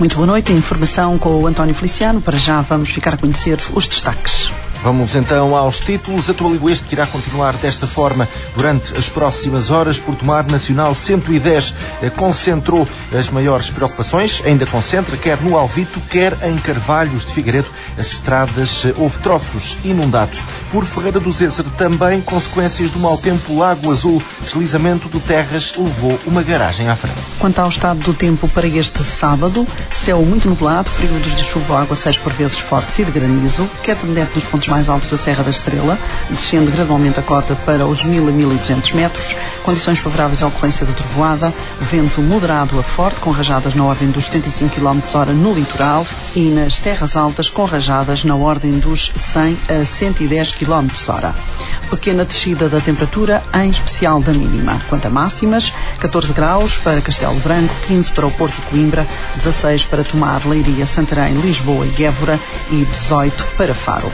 Muito boa noite. Informação com o António Feliciano. Para já vamos ficar a conhecer os destaques. Vamos então aos títulos. Atualizo este que irá continuar desta forma durante as próximas horas. Porto Mar Nacional 110 concentrou as maiores preocupações. Ainda concentra, quer no Alvito, quer em Carvalhos de Figueiredo. As estradas, houve troços inundados. Por Ferreira do Zezer, também consequências do mau tempo. Lago Azul, deslizamento de terras, levou uma garagem à frente. Quanto ao estado do tempo para este sábado, céu muito nublado, períodos de chuva ou aguaceiros por vezes fortes e de granizo, queda de neve nos pontos mais altos da Serra da Estrela, descendo gradualmente a cota para os 1000 a 1200 metros, condições favoráveis à ocorrência de trovoada, vento moderado a forte, com rajadas na ordem dos 75 km/h no litoral e nas terras altas com rajadas na ordem dos 100 a 110 km/h. Pequena descida da temperatura, em especial da mínima. Quanto a máximas, 14 graus para Castelo Branco, 15 para o Porto e Coimbra, 16 para Tomar, Leiria, Santarém, Lisboa e Évora e 18 para Faro.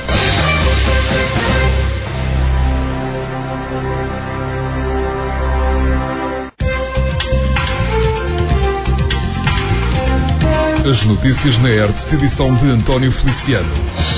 As notícias na ERT, edição de António Feliciano.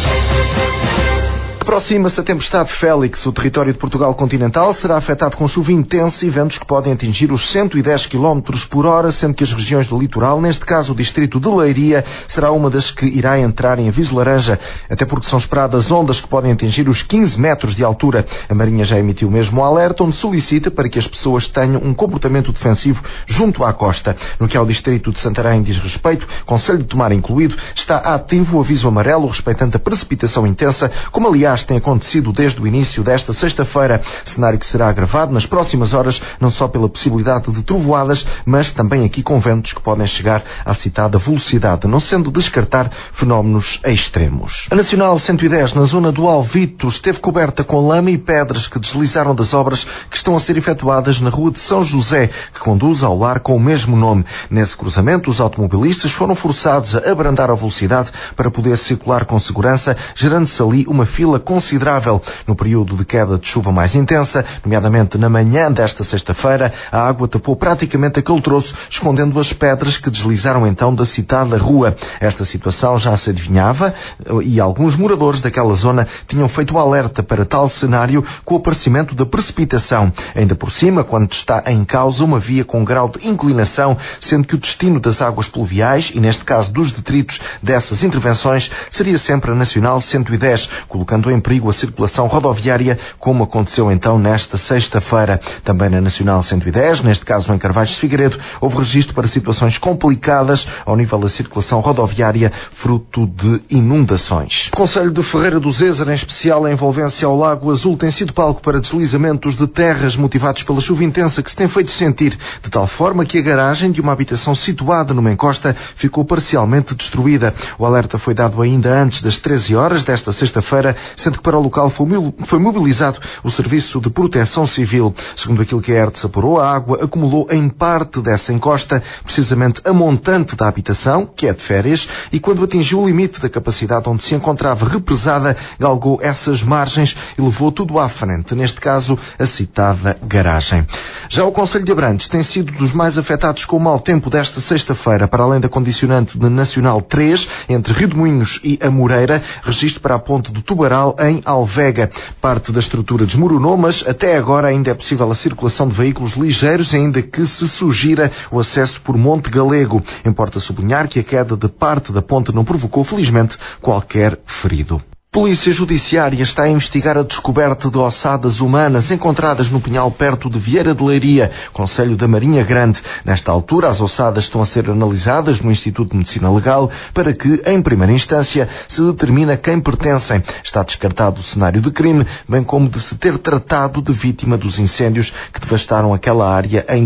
Aproxima-se a tempestade Félix. O território de Portugal continental será afetado com chuva intensa e ventos que podem atingir os 110 km/h, sendo que as regiões do litoral, neste caso o distrito de Leiria, será uma das que irá entrar em aviso laranja, até porque são esperadas ondas que podem atingir os 15 metros de altura. A Marinha já emitiu mesmo um alerta, onde solicita para que as pessoas tenham um comportamento defensivo junto à costa. No que ao distrito de Santarém diz respeito, Conselho de Tomar incluído, está ativo o aviso amarelo respeitante a precipitação intensa, como aliás tem acontecido desde o início desta sexta-feira, cenário que será agravado nas próximas horas, não só pela possibilidade de trovoadas, mas também aqui com ventos que podem chegar à citada velocidade, não sendo descartar fenómenos extremos. A Nacional 110, na zona do Alvito, esteve coberta com lama e pedras que deslizaram das obras que estão a ser efetuadas na rua de São José, que conduz ao lar com o mesmo nome. Nesse cruzamento, os automobilistas foram forçados a abrandar a velocidade para poder circular com segurança, gerando-se ali uma fila considerável. No período de queda de chuva mais intensa, nomeadamente na manhã desta sexta-feira, a água tapou praticamente aquele troço, escondendo as pedras que deslizaram então da citada rua. Esta situação já se adivinhava e alguns moradores daquela zona tinham feito o alerta para tal cenário com o aparecimento da precipitação. Ainda por cima, quando está em causa uma via com grau de inclinação, sendo que o destino das águas pluviais, e neste caso dos detritos dessas intervenções, seria sempre a Nacional 110, colocando em perigo a circulação rodoviária, como aconteceu então nesta sexta-feira. Também na Nacional 110, neste caso em Carvalhos de Figueiredo, houve registro para situações complicadas ao nível da circulação rodoviária, fruto de inundações. O Concelho de Ferreira do Zezer, em especial a envolvência ao Lago Azul, tem sido palco para deslizamentos de terras motivados pela chuva intensa que se tem feito sentir, de tal forma que a garagem de uma habitação situada numa encosta ficou parcialmente destruída. O alerta foi dado ainda antes das 13 horas desta sexta-feira, sendo que para o local foi mobilizado o Serviço de Proteção Civil. Segundo aquilo que a ERT apurou, a água acumulou em parte dessa encosta, precisamente a montante da habitação, que é de férias, e quando atingiu o limite da capacidade onde se encontrava represada, galgou essas margens e levou tudo à frente, neste caso a citada garagem. Já o Concelho de Abrantes tem sido dos mais afetados com o mau tempo desta sexta-feira, para além da condicionante de Nacional 3, entre Rio de Moinhos e Amoreira, registro para a ponte do Tubaral, em Alvega. Parte da estrutura desmoronou, mas até agora ainda é possível a circulação de veículos ligeiros, ainda que se sugira o acesso por Monte Galego. Importa sublinhar que a queda de parte da ponte não provocou, felizmente, qualquer ferido. Polícia Judiciária está a investigar a descoberta de ossadas humanas encontradas no Pinhal perto de Vieira de Leiria, concelho da Marinha Grande. Nesta altura, as ossadas estão a ser analisadas no Instituto de Medicina Legal para que, em primeira instância, se determine a quem pertencem. Está descartado o cenário de crime, bem como de se ter tratado de vítima dos incêndios que devastaram aquela área em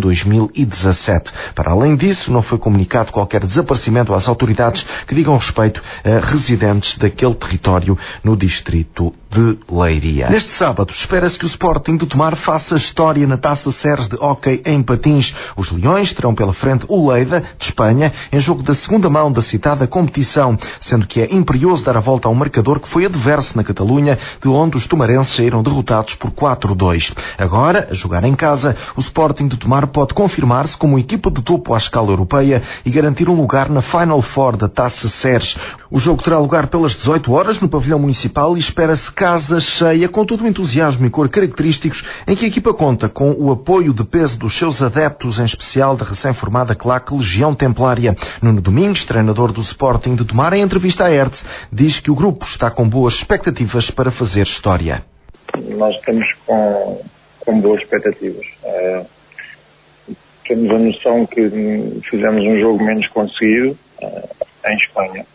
2017. Para além disso, não foi comunicado qualquer desaparecimento às autoridades que digam respeito a residentes daquele território no distrito de Leiria. Neste sábado, espera-se que o Sporting de Tomar faça história na Taça Ceres de hóquei em patins. Os Leões terão pela frente o Lleida, de Espanha, em jogo da segunda mão da citada competição, sendo que é imperioso dar a volta a um marcador que foi adverso na Catalunha, de onde os tomarenses saíram derrotados por 4-2. Agora, a jogar em casa, o Sporting de Tomar pode confirmar-se como equipa de topo à escala europeia e garantir um lugar na Final Four da Taça Ceres. O jogo terá lugar pelas 18 horas no pavilhão municipal e espera-se casa cheia, com todo o entusiasmo e cor característicos, em que a equipa conta com o apoio de peso dos seus adeptos, em especial da recém-formada claque Legião Templária. Nuno Domingos, treinador do Sporting de Tomar, em entrevista à Hertz, diz que o grupo está com boas expectativas para fazer história. Nós estamos com boas expectativas. Temos a noção que fizemos um jogo menos conseguido em Espanha.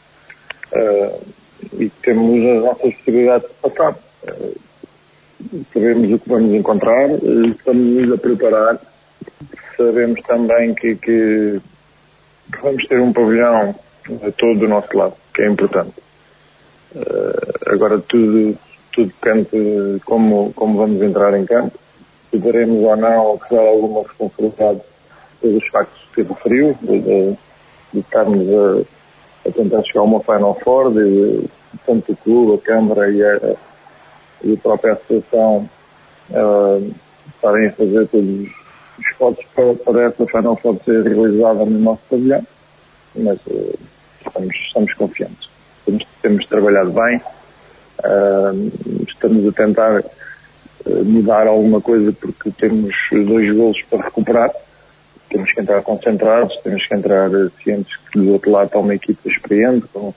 E temos as nossas possibilidades de passar. Sabemos o que vamos encontrar, estamos a preparar. Sabemos também que vamos ter um pavilhão todo do nosso lado, que é importante. Agora tudo depende de como vamos entrar em campo. Se daremos ou não, apesar de alguma responsabilidade pelos factos que referiu, de estarmos a tentar chegar a uma Final Four, tanto o clube, a Câmara e a própria associação estarem a fazer todos os esforços para essa Final Four ser realizada no nosso pavilhão, mas estamos confiantes. Temos trabalhado bem, estamos a tentar mudar alguma coisa porque temos 2 golos para recuperar. Temos que entrar concentrados, temos que entrar cientes que do outro lado está uma equipa experiente, com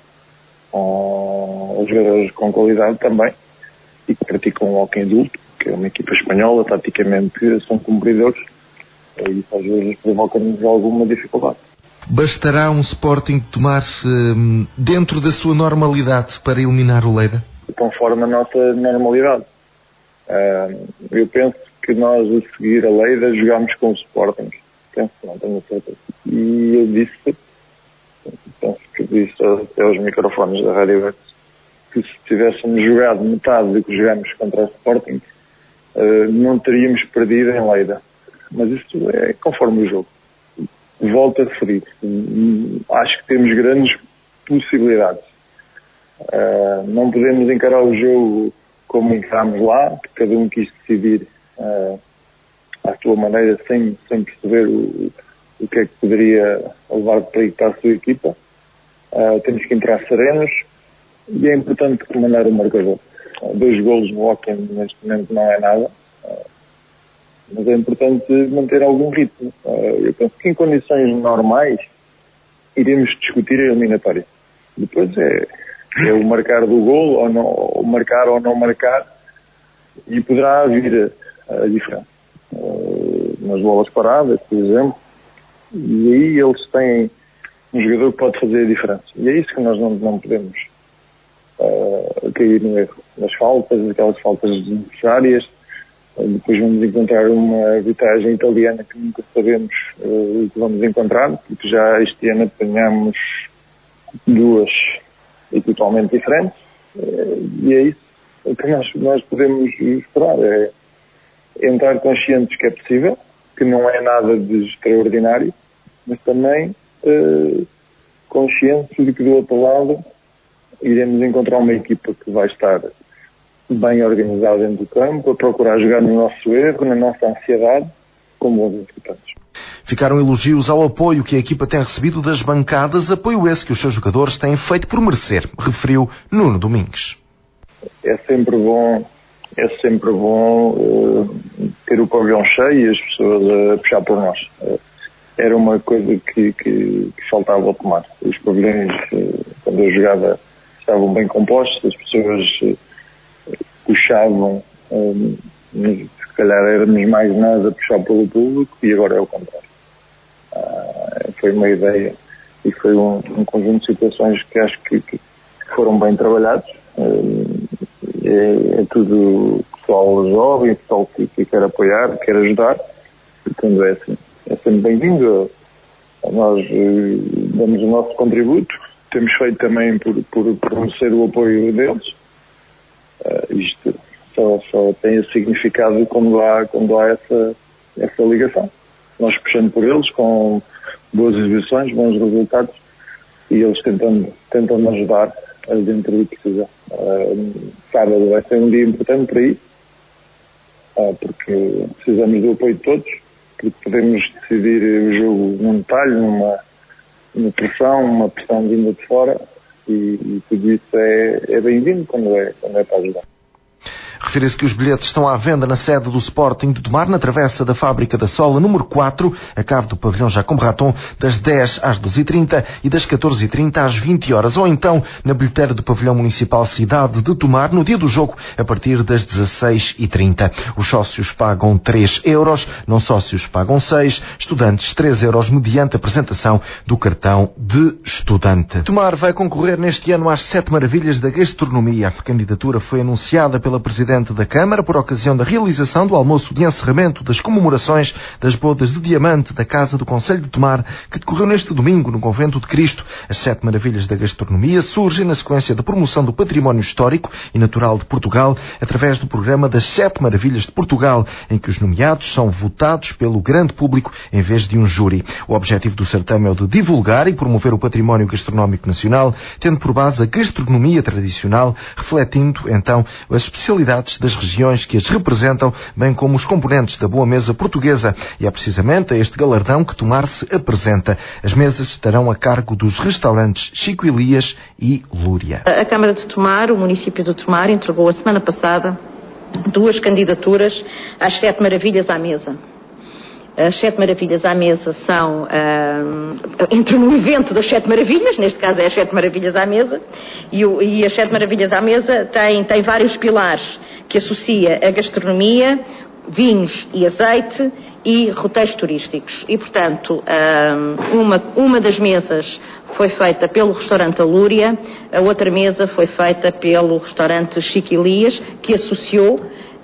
os jogadores com qualidade também, e que praticam o hóquei adulto, que é uma equipa espanhola, taticamente são cumpridores, e isso às vezes provoca-nos alguma dificuldade. Bastará um Sporting tomar-se dentro da sua normalidade para eliminar o Lleida? Conforme a nossa normalidade. Eu penso que nós, a seguir a Lleida, jogámos com o Sporting. Penso, não tenho certeza. E eu penso que disse até aos microfones da Rádio Hertz, que se tivéssemos jogado metade do que jogámos contra o Sporting, não teríamos perdido em Lleida. Mas isso é conforme o jogo. Volto a referir. Acho que temos grandes possibilidades. Não podemos encarar o jogo como encarámos lá, que cada um quis decidir à sua maneira, sem perceber o que é que poderia levar de perigo para a sua equipa. Temos que entrar serenos e é importante comandar o marcador. 2 golos no hóquei neste momento não é nada, mas é importante manter algum ritmo. Eu penso que em condições normais iremos discutir a eliminatória. Depois é o marcar do golo, ou não, marcar ou não marcar, e poderá vir a diferença. Nas bolas paradas, por exemplo, e aí eles têm um jogador que pode fazer a diferença. E é isso que nós não podemos cair no erro. Nas faltas, aquelas faltas desnecessárias. Depois vamos encontrar uma arbitragem italiana que nunca sabemos o que vamos encontrar, porque já este ano apanhamos 2 e totalmente diferentes, e é isso que nós podemos esperar, é entrar conscientes que é possível, que não é nada de extraordinário, mas também conscientes de que do outro lado iremos encontrar uma equipa que vai estar bem organizada dentro do campo, a procurar jogar no nosso erro, na nossa ansiedade, com bons executantes. Ficaram elogios ao apoio que a equipa tem recebido das bancadas, apoio esse que os seus jogadores têm feito por merecer, referiu Nuno Domingos. É sempre bom ter o pavilhão cheio e as pessoas a puxar por nós. Era uma coisa que faltava ao Tomar. Os pavilhões, quando eu jogava, estavam bem compostos, as pessoas puxavam, se calhar éramos mais nós a puxar pelo público, e agora é o contrário. Foi uma ideia e foi um conjunto de situações que acho que foram bem trabalhados. É tudo pessoal jovem, pessoal que quer apoiar, quer ajudar, portanto é assim. É sempre bem-vindo. Nós damos o nosso contributo, temos feito também por merecer o apoio deles, Isto só tem esse significado quando há essa ligação. Nós puxando por eles com boas exibições, bons resultados, e eles tentando ajudar dentro do que precisa. Sábado vai ser um dia importante para isso, porque precisamos do apoio de todos, porque podemos decidir o jogo num detalhe, numa pressão vinda de fora, e tudo isso é bem-vindo quando é para ajudar. Refere-se que os bilhetes estão à venda na sede do Sporting de Tomar, na travessa da Fábrica da Sola, número 4, a cave do pavilhão Jacome Raton, das 10 às 12h30 e das 14h30 às 20h, ou então na bilheteira do pavilhão municipal Cidade de Tomar, no dia do jogo, a partir das 16h30. Os sócios pagam 3 euros, não sócios pagam 6, estudantes 3 euros, mediante apresentação do cartão de estudante. Tomar vai concorrer neste ano às 7 maravilhas da gastronomia. A candidatura foi anunciada pela Presidente da Câmara por ocasião da realização do almoço de encerramento das comemorações das bodas de diamante da Casa do Concelho de Tomar, que decorreu neste domingo no Convento de Cristo. As 7 maravilhas da gastronomia surgem na sequência da promoção do património histórico e natural de Portugal, através do programa das 7 maravilhas de Portugal, em que os nomeados são votados pelo grande público em vez de um júri. O objetivo do certame é o de divulgar e promover o património gastronómico nacional, tendo por base a gastronomia tradicional, refletindo então as especialidades das regiões que as representam, bem como os componentes da boa mesa portuguesa. E é precisamente a este galardão que Tomar se apresenta. As mesas estarão a cargo dos restaurantes Chico Elias e Lúria. A Câmara de Tomar, o município de Tomar, entregou a semana passada 2 candidaturas às 7 maravilhas à mesa. As 7 maravilhas à mesa são, entram no evento das 7 maravilhas, neste caso é as 7 maravilhas à mesa, e as 7 maravilhas à mesa tem vários pilares que associa a gastronomia, vinhos e azeite e roteiros turísticos. E, portanto, uma das mesas foi feita pelo restaurante Alúria, a outra mesa foi feita pelo restaurante Chico Elias, que associou,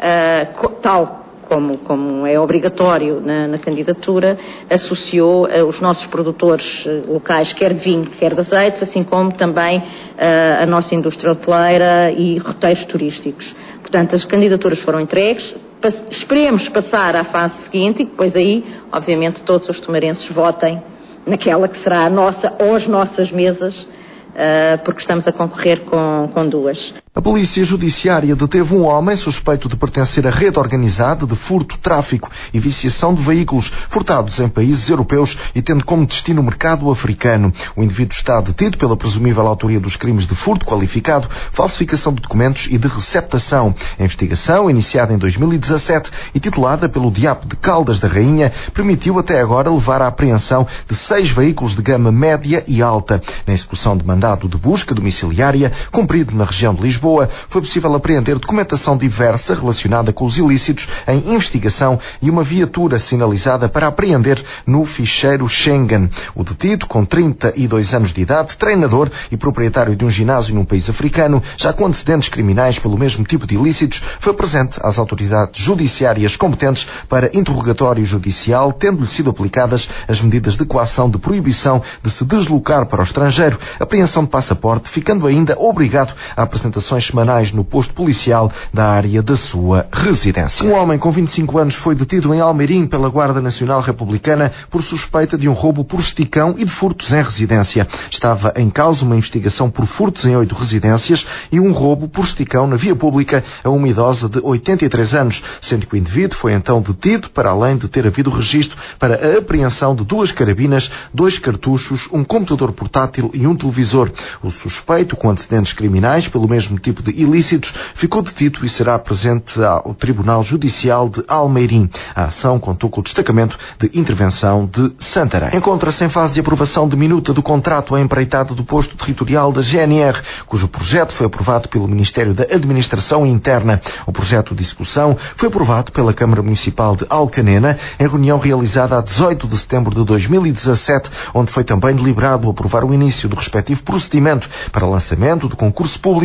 tal como é obrigatório na candidatura, associou os nossos produtores locais, quer de vinho, quer de azeites, assim como também a nossa indústria hoteleira e roteiros turísticos. Portanto, as candidaturas foram entregues, esperemos passar à fase seguinte e depois aí, obviamente, todos os tomarenses votem naquela que será a nossa ou as nossas mesas, porque estamos a concorrer com 2. A Polícia Judiciária deteve um homem suspeito de pertencer à rede organizada de furto, tráfico e viciação de veículos furtados em países europeus e tendo como destino o mercado africano. O indivíduo está detido pela presumível autoria dos crimes de furto qualificado, falsificação de documentos e de receptação. A investigação, iniciada em 2017 e titulada pelo DIAP de Caldas da Rainha, permitiu até agora levar à apreensão de 6 veículos de gama média e alta. Na execução de mandado de busca domiciliária, cumprido na região de Lisboa, foi possível apreender documentação diversa relacionada com os ilícitos em investigação e uma viatura sinalizada para apreender no ficheiro Schengen. O detido, com 32 anos de idade, treinador e proprietário de um ginásio num país africano, já com antecedentes criminais pelo mesmo tipo de ilícitos, foi presente às autoridades judiciárias competentes para interrogatório judicial, tendo-lhe sido aplicadas as medidas de coação de proibição de se deslocar para o estrangeiro, apreensão de passaporte, ficando ainda obrigado a apresentações semanais no posto policial da área da sua residência. Um homem com 25 anos foi detido em Almeirim pela Guarda Nacional Republicana por suspeita de um roubo por esticão e de furtos em residência. Estava em causa uma investigação por furtos em 8 residências e um roubo por esticão na via pública a uma idosa de 83 anos, sendo que o indivíduo foi então detido, para além de ter havido registro para a apreensão de 2 carabinas, 2 cartuchos, um computador portátil e um televisor. O suspeito, com antecedentes criminais pelo mesmo tipo de ilícitos, ficou detido e será presente ao Tribunal Judicial de Almeirim. A ação contou com o destacamento de intervenção de Santarém. Encontra-se em fase de aprovação de minuta do contrato à empreitada do posto territorial da GNR, cujo projeto foi aprovado pelo Ministério da Administração Interna. O projeto de execução foi aprovado pela Câmara Municipal de Alcanena em reunião realizada a 18 de setembro de 2017, onde foi também deliberado aprovar o início do respectivo procedimento para lançamento do concurso público, com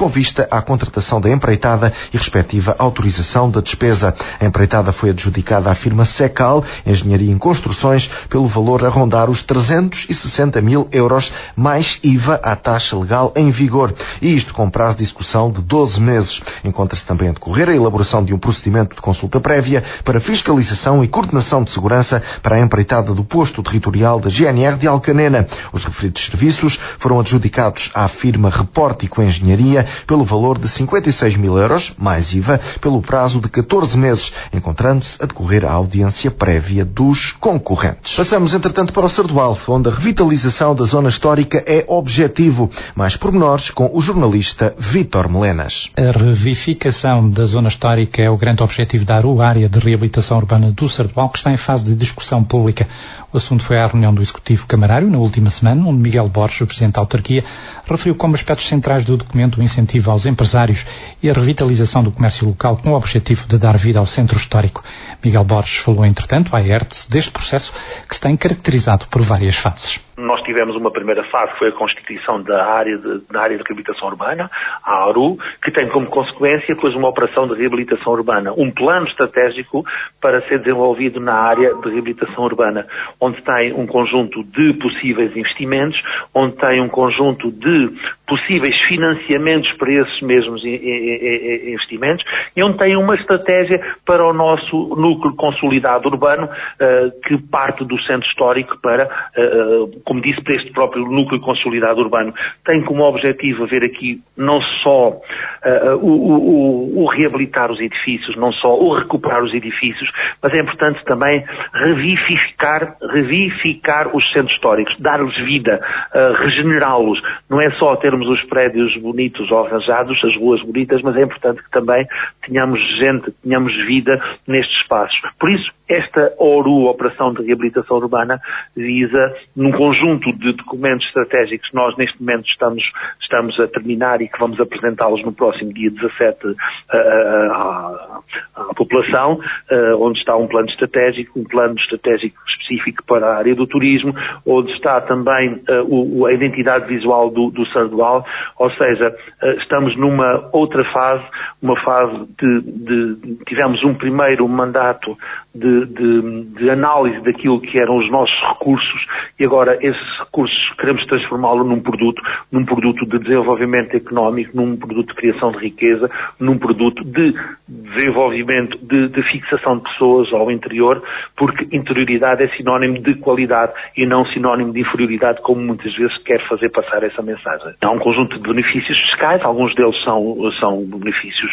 com vista à contratação da empreitada e respectiva autorização da despesa. A empreitada foi adjudicada à firma Secal, Engenharia em Construções, pelo valor a rondar os 360 mil euros, mais IVA à taxa legal em vigor. E isto com prazo de execução de 12 meses. Encontra-se também a decorrer a elaboração de um procedimento de consulta prévia para fiscalização e coordenação de segurança para a empreitada do posto territorial da GNR de Alcanena. Os referidos serviços foram adjudicados à firma Repórtico Engenharia pelo valor de 56 mil euros, mais IVA, pelo prazo de 14 meses, encontrando-se a decorrer a audiência prévia dos concorrentes. Passamos, entretanto, para o Sardual, onde a revitalização da zona histórica é objetivo. Mais pormenores com o jornalista Vítor Melenas. A revificação da zona histórica é o grande objetivo da ARU, área de reabilitação urbana do Sardual, que está em fase de discussão pública. O assunto foi à reunião do Executivo Camarário na última semana, onde Miguel Borges, o Presidente da autarquia, referiu como aspectos centrais do documento o incentivo aos empresários e a revitalização do comércio local com o objetivo de dar vida ao centro histórico. Miguel Borges falou, entretanto, à ERTE deste processo que se tem caracterizado por várias fases. Nós tivemos uma primeira fase, que foi a constituição da área de reabilitação urbana, a ARU, que tem como consequência depois uma operação de reabilitação urbana, um plano estratégico para ser desenvolvido na área de reabilitação urbana, onde tem um conjunto de possíveis investimentos, onde tem um conjunto de possíveis financiamentos para esses mesmos investimentos e onde tem uma estratégia para o nosso núcleo consolidado urbano, que parte do centro histórico para, como disse, para este próprio núcleo consolidado urbano. Tem como objetivo haver aqui não só o reabilitar os edifícios, não só o recuperar os edifícios, mas é importante também revivificar os centros históricos, dar-lhes vida, regenerá-los. Não é só termos os prédios bonitos ou arranjados, as ruas bonitas, mas é importante que também tenhamos gente, tenhamos vida nestes espaços. Por isso, esta ORU, Operação de Reabilitação Urbana, visa, num conjunto de documentos estratégicos que nós neste momento estamos a terminar e que vamos apresentá-los no próximo dia 17 à população, onde está um plano estratégico específico para a área do turismo, onde está também a identidade visual do Sardual, ou seja, estamos numa outra fase, uma fase tivemos um primeiro mandato de análise daquilo que eram os nossos recursos e agora esses recursos queremos transformá-lo num produto de desenvolvimento económico, num produto de criação de riqueza, num produto de desenvolvimento, de fixação de pessoas ao interior, porque interioridade é sinónimo de qualidade e não sinónimo de inferioridade, como muitas vezes quer fazer passar essa mensagem. Há um conjunto de benefícios fiscais, alguns deles são benefícios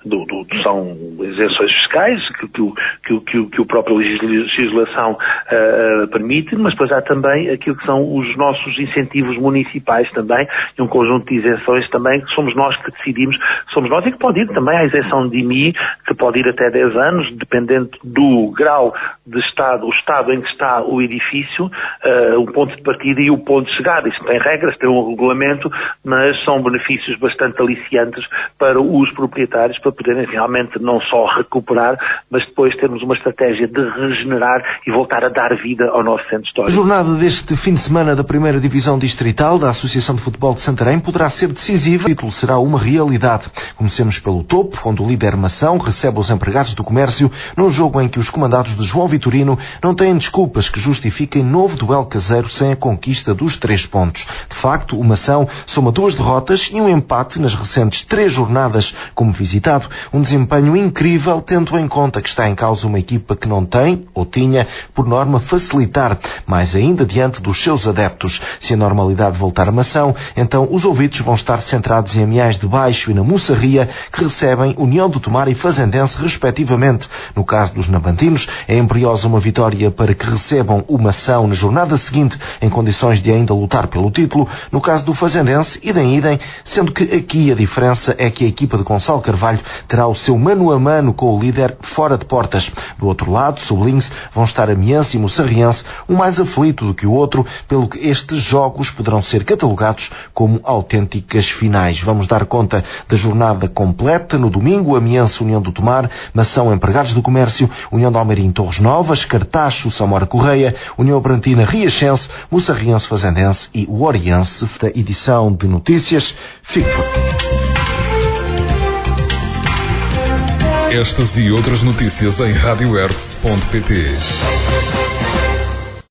são isenções fiscais que o próprio legislação permite, mas depois há também aquilo que são os nossos incentivos municipais também, e um conjunto de isenções também, que somos nós que decidimos, somos nós e que pode ir também à isenção de IMI, que pode ir até 10 anos, dependendo do grau de estado, o estado em que está o edifício, o ponto de partida e o ponto de chegada. Isto tem regras, tem um regulamento, mas são benefícios bastante aliciantes para os proprietários, para poderem realmente não só recuperar, mas depois termos uma estratégia de regenerar e voltar a dar vida ao nosso centro histórico. A jornada deste fim de semana da primeira divisão distrital da Associação de Futebol de Santarém poderá ser decisiva. O título será uma realidade. Comecemos pelo topo, onde o líder Mação recebe os empregados do comércio num jogo em que os comandados de João Vitorino não têm desculpas que justifiquem novo duelo caseiro sem a conquista dos 3 pontos. De facto, o Mação soma 2 derrotas e um empate nas recentes 3 jornadas como visitado. Um desempenho incrível, tendo em conta que está em causa uma equipa que não tem, ou tinha, por norma, facilitar, mais ainda diante dos seus adeptos. Se a normalidade voltar a Mação, então os ouvidos vão estar centrados em Amiais de Baixo e na Mussarria, que recebem União do Tomar e Fazendense, respectivamente. No caso dos navantinos, é imperiosa uma vitória para que recebam o Mação na jornada seguinte, em condições de ainda lutar pelo título. No caso do Fazendense, idem, sendo que aqui a diferença é que a equipa de Gonçalo Carvalho terá o seu mano a mano com o líder fora de portas. Do outro lado, sublinhe-se, vão estar Amiense e Mussarriense, um mais aflito do que o outro, pelo que estes jogos poderão ser catalogados como autênticas finais. Vamos dar conta da jornada completa. No domingo, Amiense, União do Tomar, Mação, Empregados do Comércio, União de Almeirim, Torres Novas, Cartacho, Samora Correia, União Brantina, Riachense, Mussarriense, Fazendense e o Oriense. Da edição de notícias, fique por aqui. Estas e outras notícias em radioertz.pt.